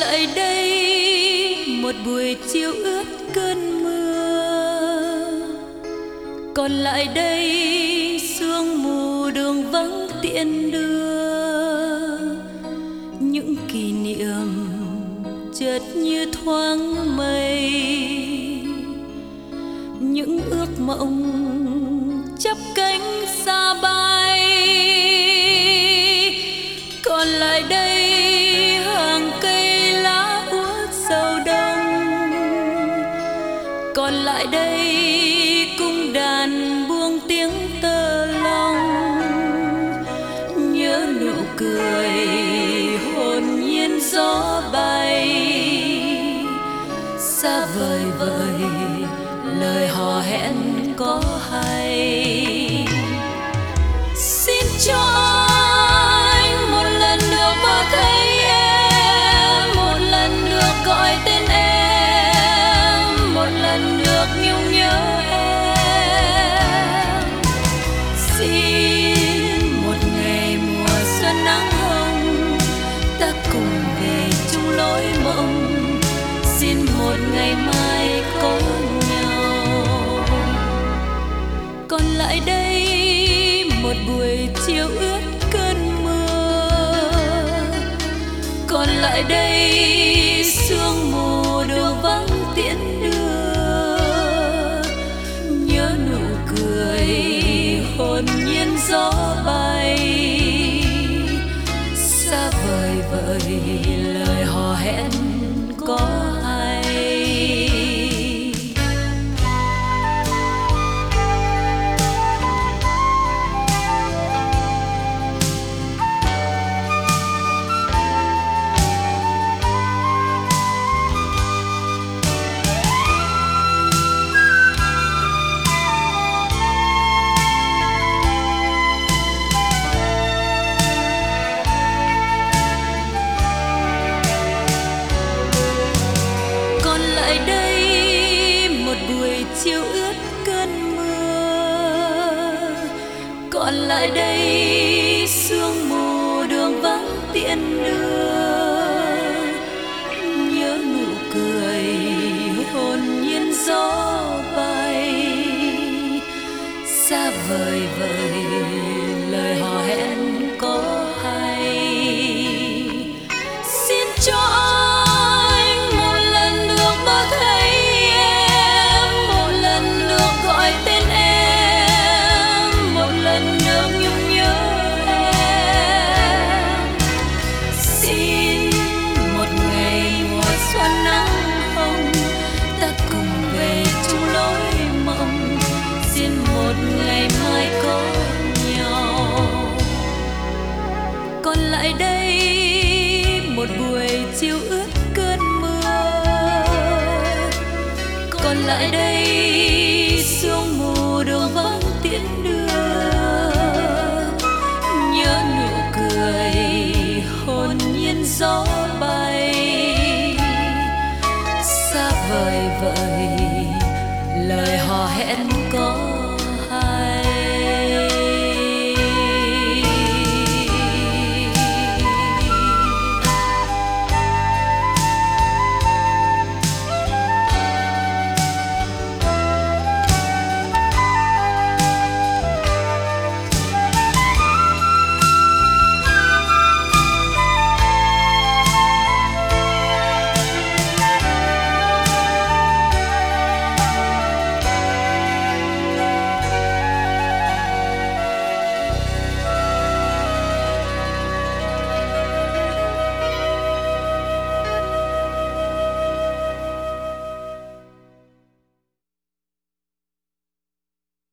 lại đây một buổi chiều ướt cơn mưa, còn lại đây sương mù đường vắng tiễn đưa. Những kỷ niệm chợt như thoáng mây, những ước mộng chắp cánh xa bay. Còn lại đây hàng cây lá úa sầu đông, còn lại đây cung đàn buông tiếng tơ lòng. Nhớ nụ cười hồn nhiên gió bay, xa vời vợi lời hò hẹn có hay. Xin cho anh một lần được mơ thấy em, một lần được gọi tên em, một lần được nhung nhớ em. Xin một ngày mùa xuân nắng hồng, ta cùng về chung lối mộng. Xin một ngày mai có nhau. Còn lại đây một buổi chiều ướt cơn mưa, còn lại đây sương mù đường vắng tiễn đưa. Nhớ nụ cười hồn nhiên gió bay, xa vời vợi lời hò hẹn có hay. Chiều ướt cơn mưa, còn lại đây sương mù đường vắng tiễn đưa. Nhớ nụ cười hồn nhiên gió bay, xa vời vợi lời hò hẹn có hay. Xin cho anh một lần được mơ thấy em, một lần được gọi tên em, một lần được nhung nhớ em. Xin một ngày mùa xuân nắng hồng, ta cùng về chung lối mộng. Xin một ngày mai có nhau. Còn lại đây một buổi chiều ướt cơn mưa, còn lại đây